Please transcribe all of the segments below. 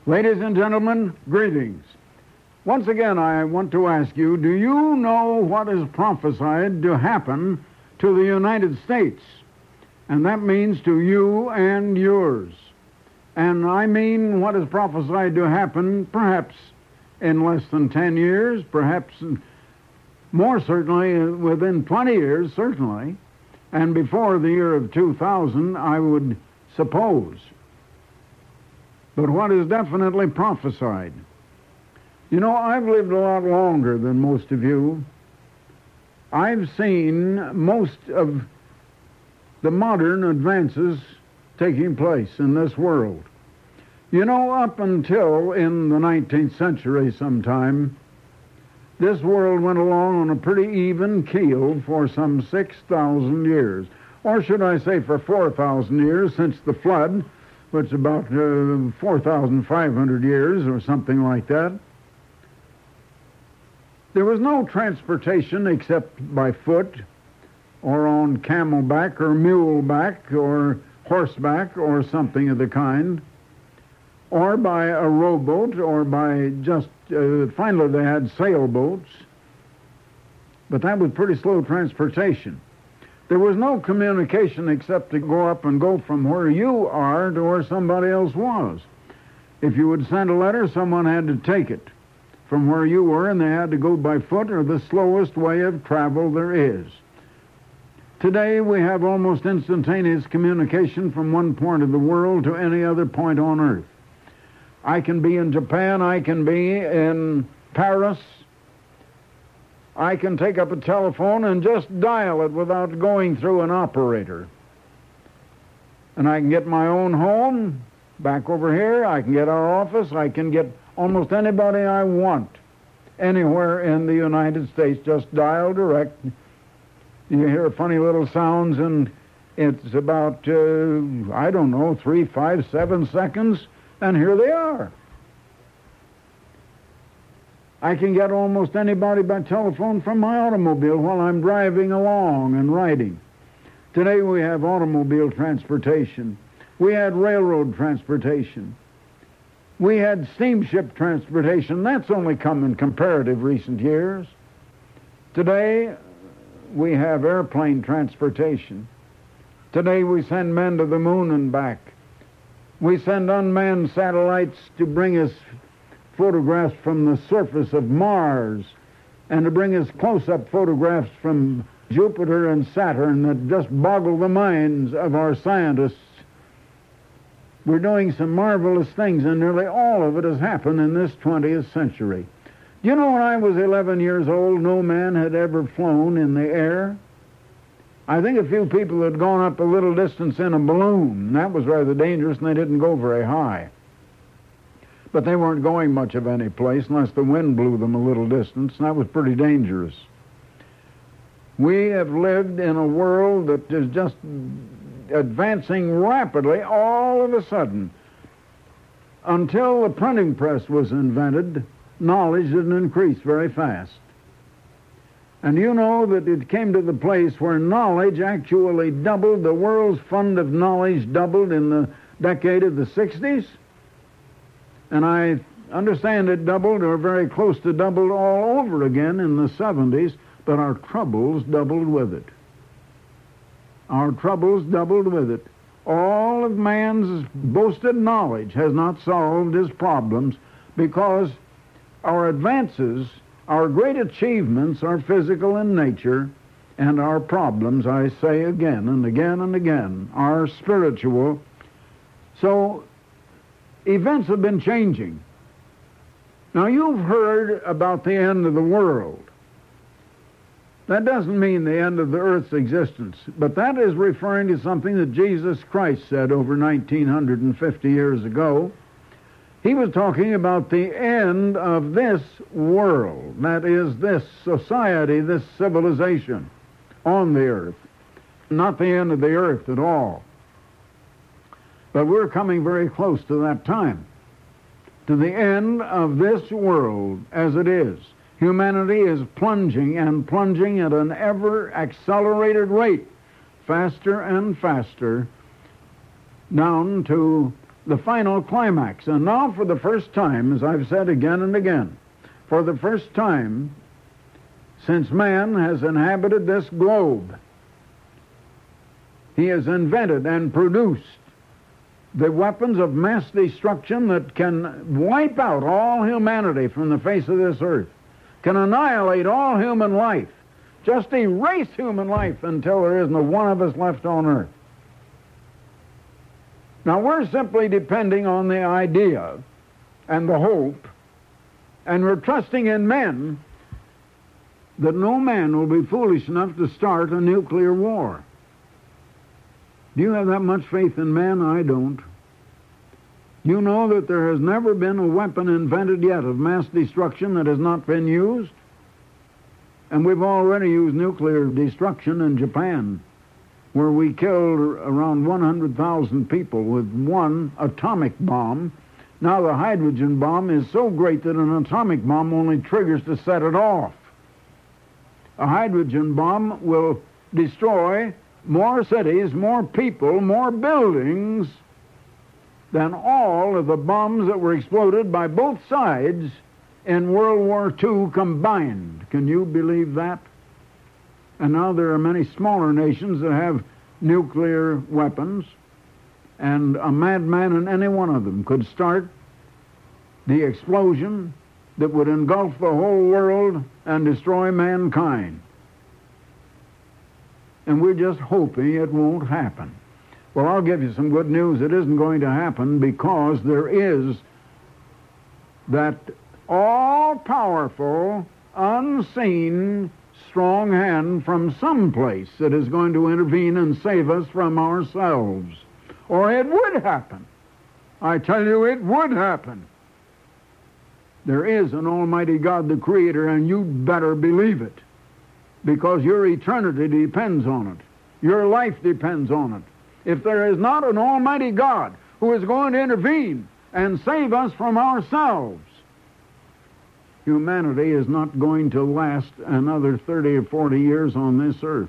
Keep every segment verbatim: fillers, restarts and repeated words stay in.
Ladies and gentlemen, greetings. Once again, I want to ask you, do you know what is prophesied to happen to the United States? And that means to you and yours. And I mean what is prophesied to happen perhaps in less than ten years, perhaps more certainly within twenty years, certainly, and before the year of two thousand, I would suppose. But what is definitely prophesied? You know, I've lived a lot longer than most of you. I've seen most of the modern advances taking place in this world. You know, up until in the nineteenth century sometime, this world went along on a pretty even keel for some six thousand years. Or should I say for four thousand years since the flood, which is about uh, four thousand five hundred years or something like that. There was no transportation except by foot or on camelback or muleback or horseback or something of the kind, or by a rowboat or by just, uh, finally they had sailboats, but that was pretty slow transportation. There was no communication except to go up and go from where you are to where somebody else was. If you would send a letter, someone had to take it from where you were, and they had to go by foot or the slowest way of travel there is. Today we have almost instantaneous communication from one point of the world to any other point on earth. I can be in Japan, I can be in Paris, I can take up a telephone and just dial it without going through an operator. And I can get my own home back over here, I can get our office, I can get almost anybody I want anywhere in the United States, just dial direct. You hear funny little sounds and it's about, uh, I don't know, three, five, seven seconds, and here they are. I can get almost anybody by telephone from my automobile while I'm driving along and riding. Today we have automobile transportation. We had railroad transportation. We had steamship transportation. That's only come in comparative recent years. Today we have airplane transportation. Today we send men to the moon and back. We send unmanned satellites to bring us photographs from the surface of Mars and to bring us close-up photographs from Jupiter and Saturn that just boggle the minds of our scientists. We're doing some marvelous things, and nearly all of it has happened in this twentieth century. Do you know when I was eleven years old, no man had ever flown in the air? I think a few people had gone up a little distance in a balloon, and that was rather dangerous, and they didn't go very high. But they weren't going much of any place unless the wind blew them a little distance, and that was pretty dangerous. We have lived in a world that is just advancing rapidly all of a sudden. Until the printing press was invented, knowledge didn't increase very fast. And you know that it came to the place where knowledge actually doubled. The world's fund of knowledge doubled in the decade of the sixties. And I understand it doubled or very close to doubled all over again in the seventies, but our troubles doubled with it. Our troubles doubled with it. All of man's boasted knowledge has not solved his problems because our advances, our great achievements are physical in nature, and our problems, I say again and again and again, are spiritual. So events have been changing. Now, you've heard about the end of the world. That doesn't mean the end of the earth's existence, but that is referring to something that Jesus Christ said over nineteen fifty years ago. He was talking about the end of this world, that is, this society, this civilization on the earth, not the end of the earth at all. But we're coming very close to that time, to the end of this world as it is. Humanity is plunging and plunging at an ever-accelerated rate, faster and faster, down to the final climax. And now for the first time, as I've said again and again, for the first time since man has inhabited this globe, he has invented and produced the weapons of mass destruction that can wipe out all humanity from the face of this earth, can annihilate all human life, just erase human life until there isn't a one of us left on earth. Now, we're simply depending on the idea and the hope, and we're trusting in men that no man will be foolish enough to start a nuclear war. Do you have that much faith in men? I don't. You know that there has never been a weapon invented yet of mass destruction that has not been used? And we've already used nuclear destruction in Japan, where we killed around one hundred thousand people with one atomic bomb. Now the hydrogen bomb is so great that an atomic bomb only triggers to set it off. A hydrogen bomb will destroy more cities, more people, more buildings than all of the bombs that were exploded by both sides in World War Two combined. Can you believe that? And now there are many smaller nations that have nuclear weapons, and a madman in any one of them could start the explosion that would engulf the whole world and destroy mankind. And we're just hoping it won't happen. Well, I'll give you some good news. It isn't going to happen, because there is that all-powerful, unseen, strong hand from someplace that is going to intervene and save us from ourselves. Or it would happen. I tell you, it would happen. There is an Almighty God, the Creator, and you'd better believe it, because your eternity depends on it. Your life depends on it. If there is not an Almighty God who is going to intervene and save us from ourselves, humanity is not going to last another thirty or forty years on this earth.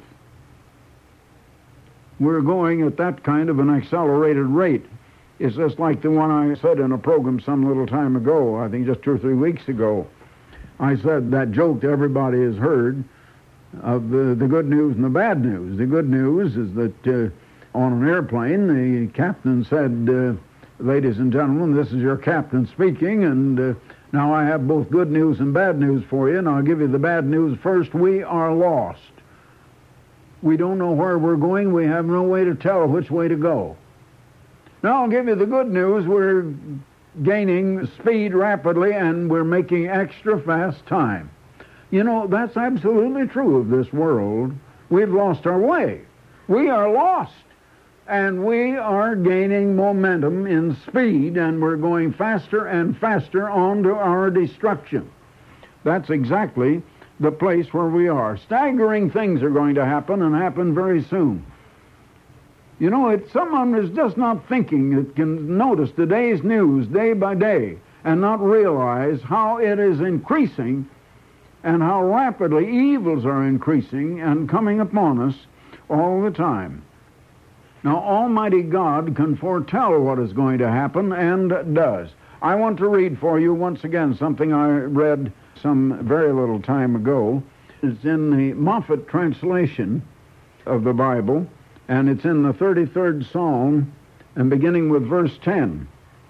We're going at that kind of an accelerated rate. It's just like the one I said in a program some little time ago, I think just two or three weeks ago. I said that joke that everybody has heard of the, the good news and the bad news. The good news is that uh, on an airplane, the captain said, uh, ladies and gentlemen, this is your captain speaking, and uh, now I have both good news and bad news for you, and I'll give you the bad news first. We are lost. We don't know where we're going. We have no way to tell which way to go. Now I'll give you the good news. We're gaining speed rapidly, and we're making extra fast time. You know, that's absolutely true of this world. We've lost our way. We are lost. And we are gaining momentum in speed, and we're going faster and faster on to our destruction. That's exactly the place where we are. Staggering things are going to happen, and happen very soon. You know, it's someone who's just not thinking that can notice today's news day by day and not realize how it is increasing and how rapidly evils are increasing and coming upon us all the time. Now, Almighty God can foretell what is going to happen, and does. I want to read for you once again something I read some very little time ago. It's in the Moffat translation of the Bible, and it's in the thirty-third Psalm, and beginning with verse ten.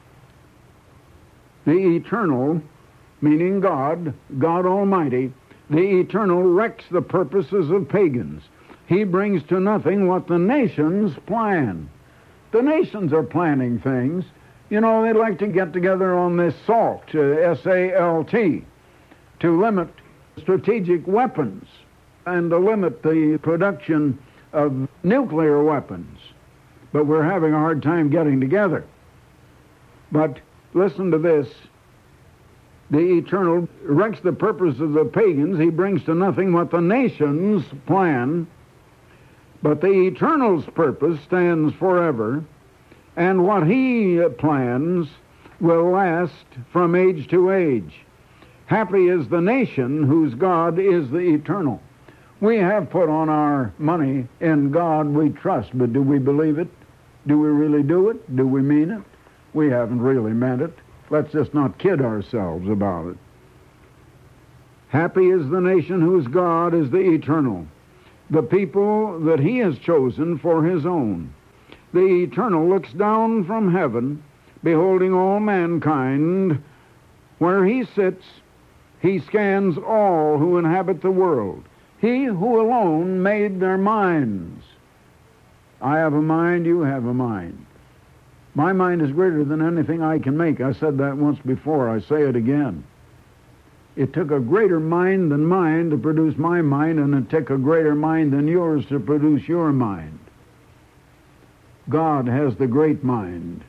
The eternal, meaning God, God Almighty, the eternal wrecks the purposes of pagans. He brings to nothing what the nations plan. The nations are planning things. You know, they'd like to get together on this SALT, uh, S A L T, to limit strategic weapons and to limit the production of nuclear weapons. But we're having a hard time getting together. But listen to this. The eternal wrecks the purpose of the pagans. He brings to nothing what the nations plan. But the eternal's purpose stands forever, and what he plans will last from age to age. Happy is the nation whose God is the eternal. We have put on our money in God we trust, but do we believe it? Do we really do it? Do we mean it? We haven't really meant it. Let's just not kid ourselves about it. Happy is the nation whose God is the eternal, the people that he has chosen for his own. The eternal looks down from heaven, beholding all mankind. Where he sits, he scans all who inhabit the world. He who alone made their minds. I have a mind, you have a mind. My mind is greater than anything I can make. I said that once before. I say it again. It took a greater mind than mine to produce my mind, and it took a greater mind than yours to produce your mind. God has the great mind.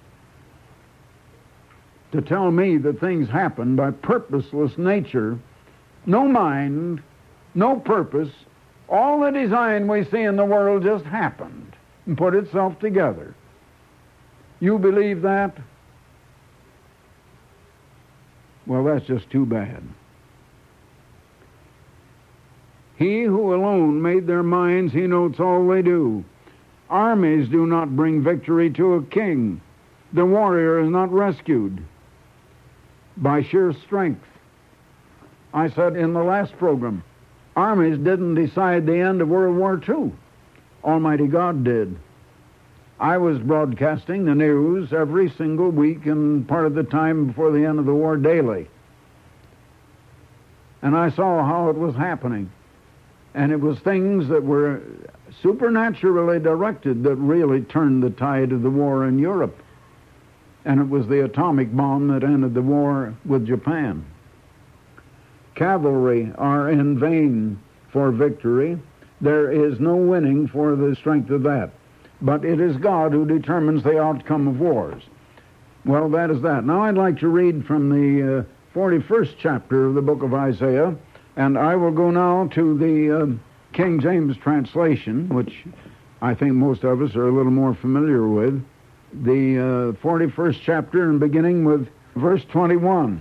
To tell me that things happen by purposeless nature, no mind, no purpose, all the design we see in the world just happened and put itself together. You believe that? Well, that's just too bad. He who alone made their minds, he notes all they do. Armies do not bring victory to a king. The warrior is not rescued by sheer strength. I said in the last program, armies didn't decide the end of World War Two. Almighty God did. I was broadcasting the news every single week and part of the time before the end of the war daily. And I saw how it was happening. And it was things that were supernaturally directed that really turned the tide of the war in Europe. And it was the atomic bomb that ended the war with Japan. Cavalry are in vain for victory. There is no winning for the strength of that. But it is God who determines the outcome of wars. Well, that is that. Now I'd like to read from the uh, forty-first chapter of the book of Isaiah, and I will go now to the uh, King James translation, which I think most of us are a little more familiar with. The uh, forty-first chapter, and beginning with verse twenty-one.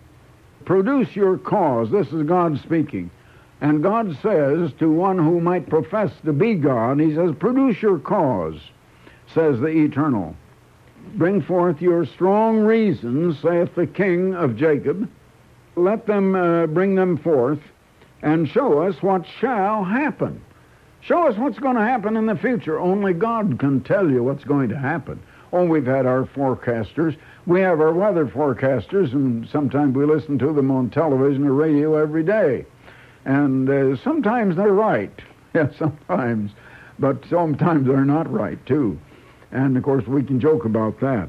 Produce your cause. This is God speaking. And God says to one who might profess to be God, he says, produce your cause, says the Eternal. Bring forth your strong reasons, saith the King of Jacob. Let them uh, bring them forth, and show us what shall happen. Show us what's going to happen in the future. Only God can tell you what's going to happen. Oh, we've had our forecasters. We have our weather forecasters, and sometimes we listen to them on television or radio every day. And uh, sometimes they're right. Yeah, sometimes. But sometimes they're not right, too. And, of course, we can joke about that.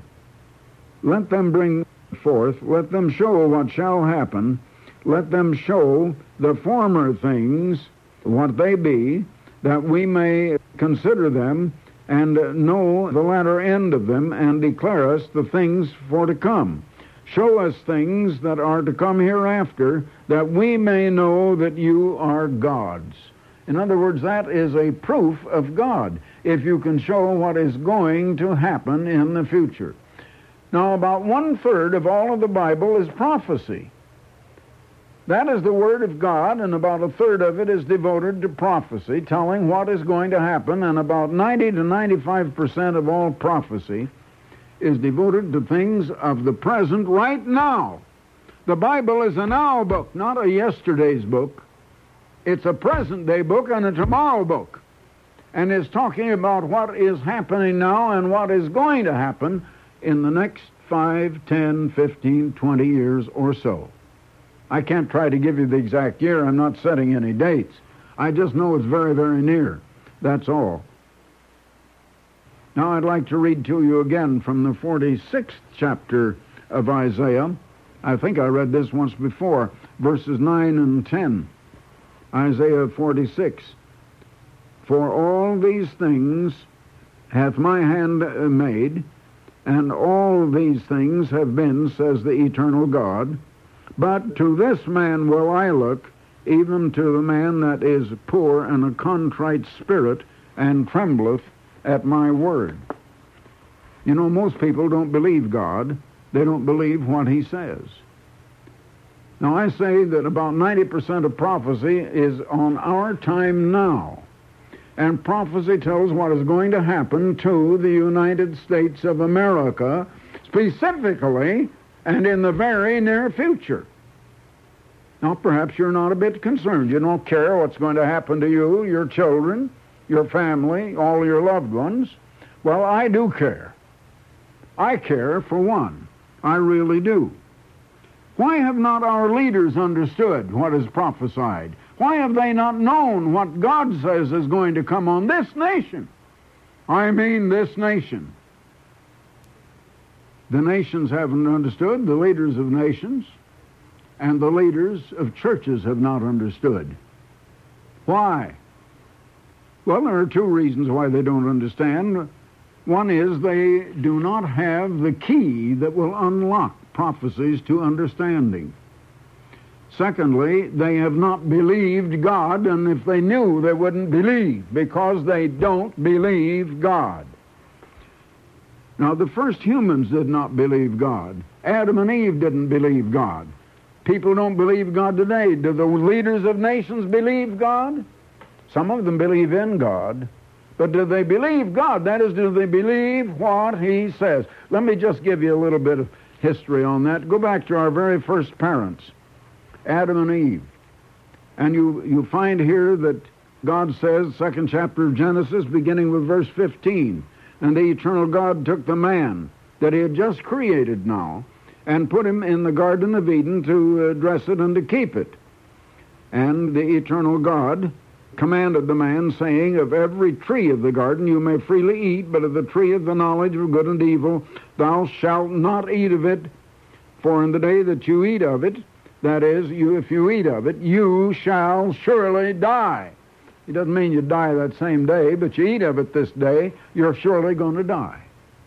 Let them bring forth, let them show what shall happen, let them show the former things, what they be, that we may consider them and know the latter end of them, and declare us the things for to come. Show us things that are to come hereafter, that we may know that you are gods. In other words, that is a proof of God, if you can show what is going to happen in the future. Now, about one-third of all of the Bible is prophecy. That is the Word of God, and about a third of it is devoted to prophecy, telling what is going to happen, and about ninety to ninety-five percent of all prophecy is devoted to things of the present right now. The Bible is a now book, not a yesterday's book. It's a present-day book and a tomorrow book. And it's talking about what is happening now and what is going to happen in the next five, ten, fifteen, twenty years or so. I can't try to give you the exact year. I'm not setting any dates. I just know it's very, very near. That's all. Now I'd like to read to you again from the forty-sixth chapter of Isaiah. I think I read this once before, verses nine and ten. Isaiah forty-six. For all these things hath my hand made, and all these things have been, says the eternal God. But to this man will I look, even to the man that is poor and a contrite spirit, and trembleth at my word. You know, most people don't believe God. They don't believe what he says. Now, I say that about ninety percent of prophecy is on our time now. And prophecy tells what is going to happen to the United States of America specifically and in the very near future. Now, perhaps you're not a bit concerned. You don't care what's going to happen to you, your children, your family, all your loved ones. Well, I do care. I care, for one. I really do. Why have not our leaders understood what is prophesied? Why have they not known what God says is going to come on this nation? I mean this nation. The nations haven't understood, the leaders of nations, and the leaders of churches have not understood. Why? Well, there are two reasons why they don't understand. One is they do not have the key that will unlock prophecies to understanding. Secondly, they have not believed God, and if they knew, they wouldn't believe, because they don't believe God. Now, the first humans did not believe God. Adam and Eve didn't believe God. People don't believe God today. Do the leaders of nations believe God? Some of them believe in God. But do they believe God? That is, do they believe what He says? Let me just give you a little bit of history on that. Go back to our very first parents, Adam and Eve. And you, you find here that God says, second chapter of Genesis, beginning with verse fifteen, and the eternal God took the man that He had just created now and put him in the Garden of Eden to uh, dress it and to keep it. And the eternal God commanded the man, saying, of every tree of the garden you may freely eat, but of the tree of the knowledge of good and evil thou shalt not eat of it, for in the day that you eat of it, that is, you if you eat of it, you shall surely die. It doesn't mean you die that same day, but you eat of it this day, you're surely going to die.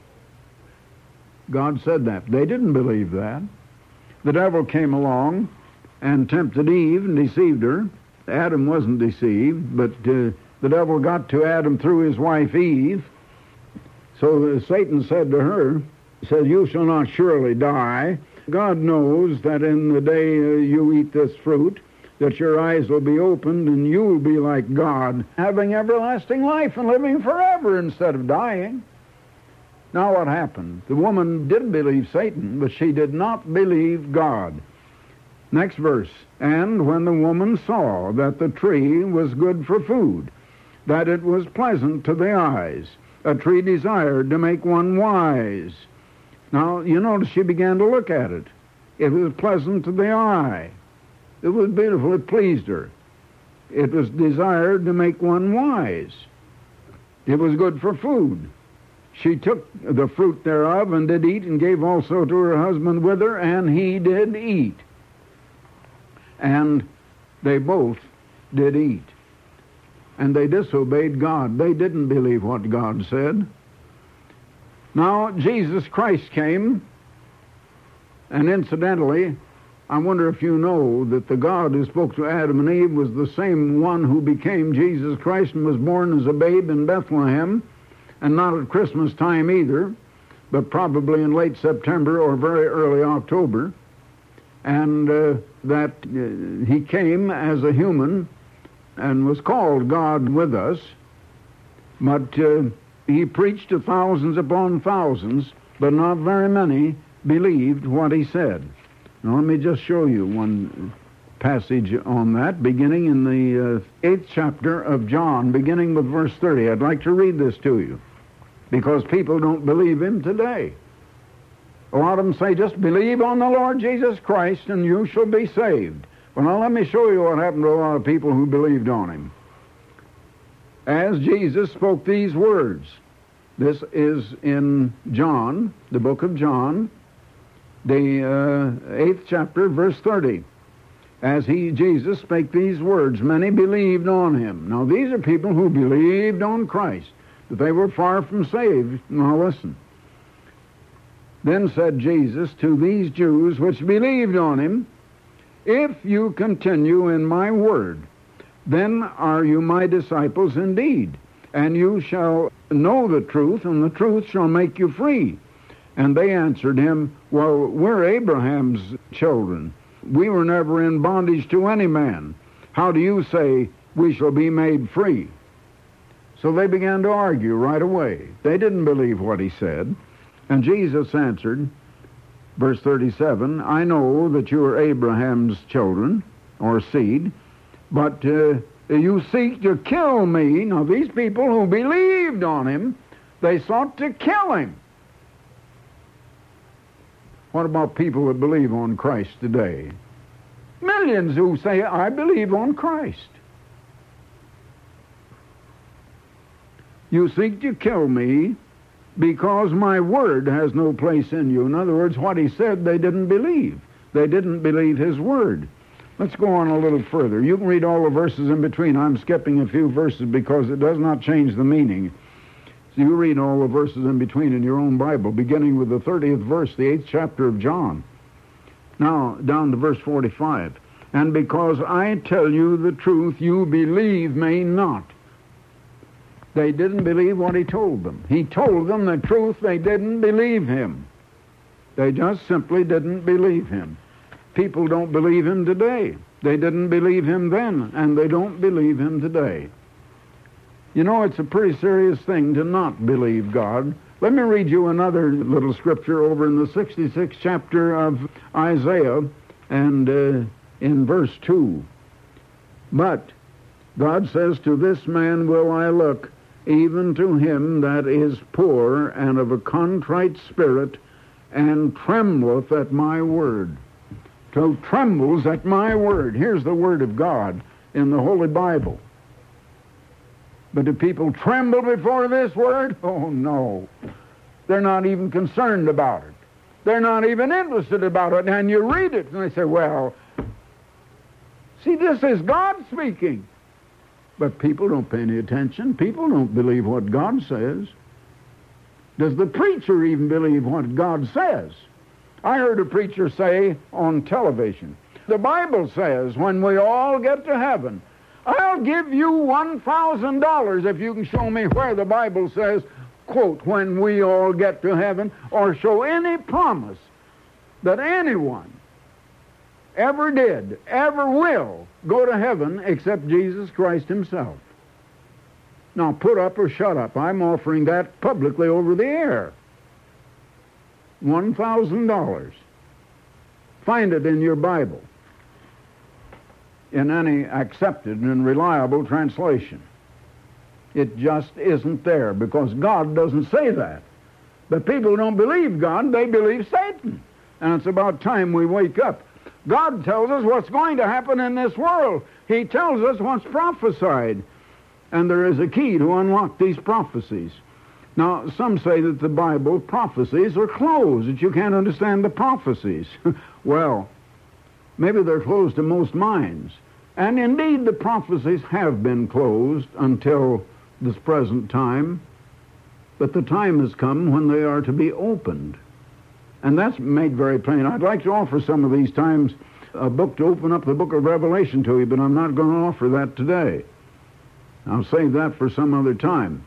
God said that. They didn't believe that. The devil came along and tempted Eve and deceived her. Adam wasn't deceived, but uh, the devil got to Adam through his wife Eve. So uh, Satan said to her, said, you shall not surely die. God knows that in the day uh, you eat this fruit, that your eyes will be opened and you will be like God, having everlasting life and living forever instead of dying. Now what happened? The woman did believe Satan, but she did not believe God. Next verse. And when the woman saw that the tree was good for food, that it was pleasant to the eyes, a tree desired to make one wise. Now, you notice she began to look at it. It was pleasant to the eye. It was beautiful. It pleased her. It was desired to make one wise. It was good for food. She took the fruit thereof and did eat, and gave also to her husband with her, and he did eat. And they both did eat. And they disobeyed God. They didn't believe what God said. Now, Jesus Christ came, and incidentally, I wonder if you know that the God who spoke to Adam and Eve was the same one who became Jesus Christ and was born as a babe in Bethlehem, and not at Christmas time either, but probably in late September or very early October. And uh, that uh, he came as a human and was called God with us, but uh, he preached to thousands upon thousands, but not very many believed what he said. Now let me just show you one passage on that, beginning in the uh, eighth chapter of John, beginning with verse thirty. I'd like to read this to you, because people don't believe him today. A lot of them say, just believe on the Lord Jesus Christ and you shall be saved. Well, now let me show you what happened to a lot of people who believed on him. As Jesus spoke these words, this is in John, the book of John, the uh, eighth chapter, verse thirty. As he, Jesus, spake these words, many believed on him. Now these are people who believed on Christ, but they were far from saved. Now listen. Then said Jesus to these Jews which believed on him, if you continue in my word, then are you my disciples indeed, and you shall know the truth, and the truth shall make you free. And they answered him, well, we're Abraham's children. We were never in bondage to any man. How do you say we shall be made free? So they began to argue right away. They didn't believe what he said. And Jesus answered, verse thirty-seven, I know that you are Abraham's children, or seed, but uh, you seek to kill me. Now, these people who believed on him, they sought to kill him. What about people that believe on Christ today? Millions who say, I believe on Christ. You seek to kill me because my word has no place in you. In other words, what he said, they didn't believe. They didn't believe his word. Let's go on a little further. You can read all the verses in between. I'm skipping a few verses because it does not change the meaning. So you read all the verses in between in your own Bible, beginning with the thirtieth verse, the eighth chapter of John. Now, down to verse forty-five. And because I tell you the truth, you believe me not. They didn't believe what he told them. He told them the truth. They didn't believe him. They just simply didn't believe him. People don't believe him today. They didn't believe him then, and they don't believe him today. You know, it's a pretty serious thing to not believe God. Let me read you another little scripture over in the sixty-sixth chapter of Isaiah, and uh, in verse two. But God says, to this man will I look, even to him that is poor and of a contrite spirit, and trembleth at my word. So trembles at my word. Here's the word of God in the Holy Bible. But do people tremble before this word? Oh, no. They're not even concerned about it. They're not even interested about it. And you read it, and they say, well, see, this is God speaking. But people don't pay any attention. People don't believe what God says. Does the preacher even believe what God says? I heard a preacher say on television, the Bible says when we all get to heaven, I'll give you one thousand dollars if you can show me where the Bible says, quote, when we all get to heaven, or show any promise that anyone ever did, ever will go to heaven except Jesus Christ himself. Now, put up or shut up. I'm offering that publicly over the air. one thousand dollars. Find it in your Bible, in any accepted and reliable translation. It just isn't there, because God doesn't say that. But people don't believe God, they believe Satan. And it's about time we wake up. God tells us what's going to happen in this world. He tells us what's prophesied. And there is a key to unlock these prophecies. Now, some say that the Bible prophecies are closed, that you can't understand the prophecies. Well, maybe they're closed to most minds. And indeed, the prophecies have been closed until this present time. But the time has come when they are to be opened. And that's made very plain. I'd like to offer some of these times a book to open up the book of Revelation to you, but I'm not going to offer that today. I'll save that for some other time.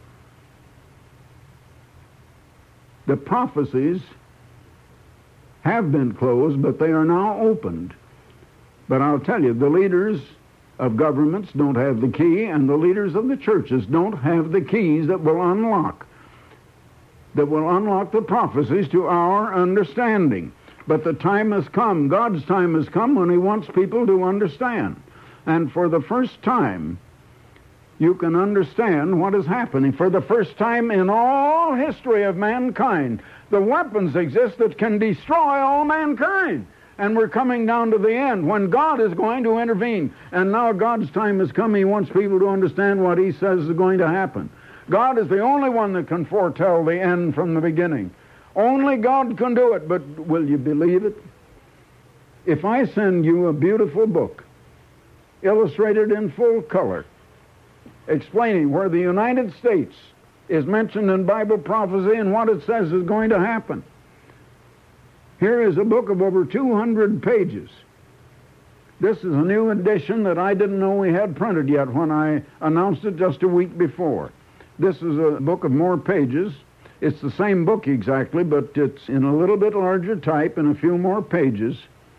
The prophecies have been closed, but they are now opened. But I'll tell you, the leaders of governments don't have the key, and the leaders of the churches don't have the keys that will unlock, that will unlock the prophecies to our understanding. But the time has come, God's time has come, when he wants people to understand. And for the first time, you can understand what is happening. For the first time in all history of mankind, the weapons exist that can destroy all mankind. And we're coming down to the end when God is going to intervene. And now God's time has come. He wants people to understand what he says is going to happen. God is the only one that can foretell the end from the beginning. Only God can do it. But will you believe it? If I send you a beautiful book, illustrated in full color, explaining where the United States is mentioned in Bible prophecy and what it says is going to happen. Here is a book of over two hundred pages. This is a new edition that I didn't know we had printed yet when I announced it just a week before. This is a book of more pages. It's the same book exactly, but it's in a little bit larger type and a few more pages.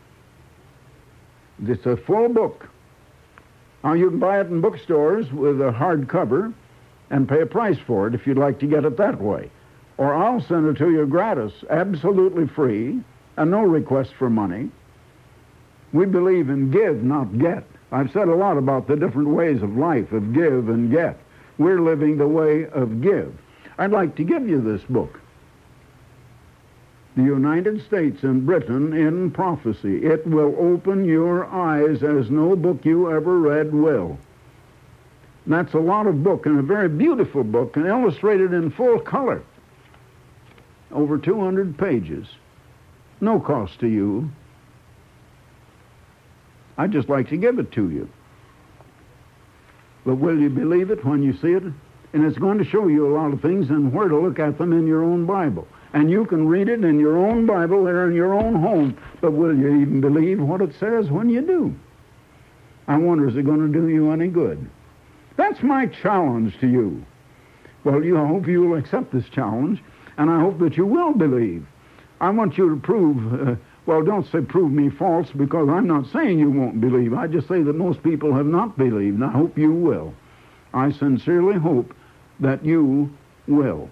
It's a full book. Now, you can buy it in bookstores with a hardcover and pay a price for it if you'd like to get it that way. or I'll send it to you gratis, absolutely free, and no request for money. We believe in give, not get. I've said a lot about the different ways of life, of give and get. We're living the way of give. I'd like to give you this book, The United States and Britain in Prophecy. It will open your eyes as no book you ever read will. And that's a lot of book, and a very beautiful book, and illustrated in full color. Over two hundred pages. No cost to you. I'd just like to give it to you. But will you believe it when you see it? And it's going to show you a lot of things and where to look at them in your own Bible. And you can read it in your own Bible there in your own home. But will you even believe what it says when you do? I wonder, is it going to do you any good? That's my challenge to you. Well, you, I hope you will accept this challenge, and I hope that you will believe. I want you to prove... Uh, Well, don't say prove me false, because I'm not saying you won't believe. I just say that most people have not believed, and I hope you will. I sincerely hope that you will.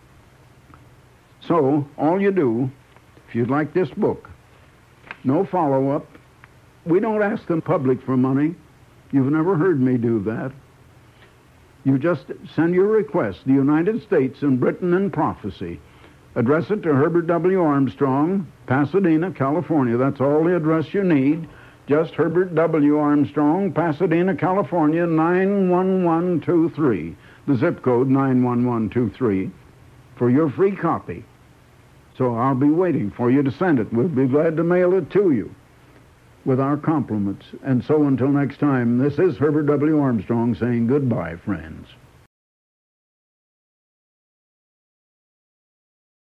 So, all you do, if you'd like this book, no follow-up. We don't ask the public for money. You've never heard me do that. You just send your request, The United States and Britain in Prophecy. Address it to Herbert W. Armstrong, Pasadena, California. That's all the address you need. Just Herbert W. Armstrong, Pasadena, California, nine one one two three. The zip code nine one one two three for your free copy. So I'll be waiting for you to send it. We'll be glad to mail it to you with our compliments. And so until next time, this is Herbert W. Armstrong saying goodbye, friends.